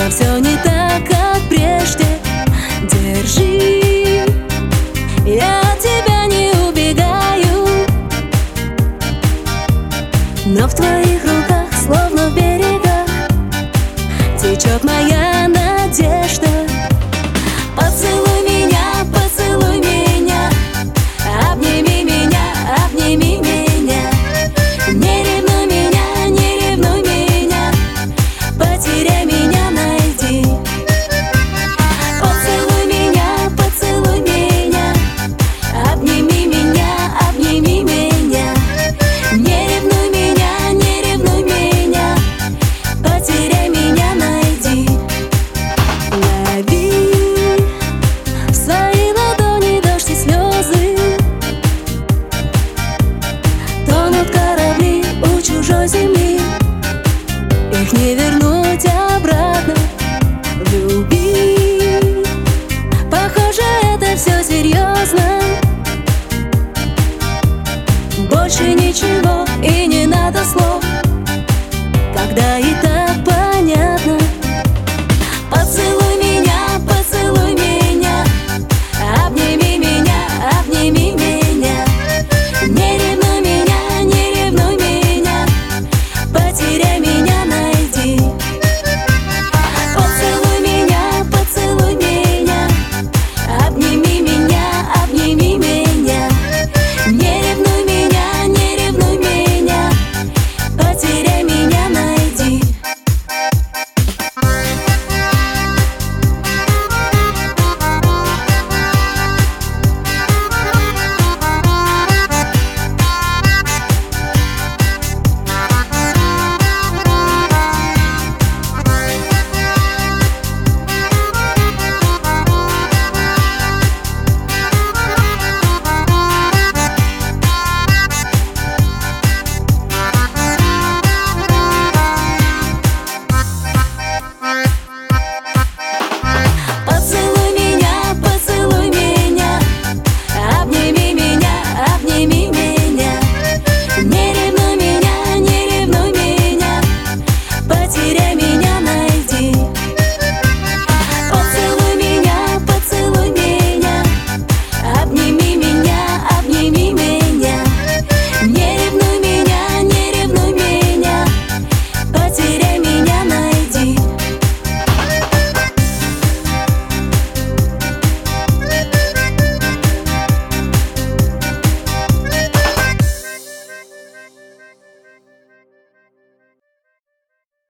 но все не так, как прежде. Держи, я от тебя не убегаю, но в твоих руках, словно в берегах, течет моя надежда. Поцелуй меня, обними меня, обними меня. Не ревнуй меня, потеряй меня, найди. Поцелуй меня, обними меня. Не ревнуй меня, потеряй меня, найди. Лови в свои ладони дождь и слезы, тонут корабли у чужой земли, их не вернуть обратно. Люби, похоже, это все серьезно. Больше ничего и не надо слов, когда и так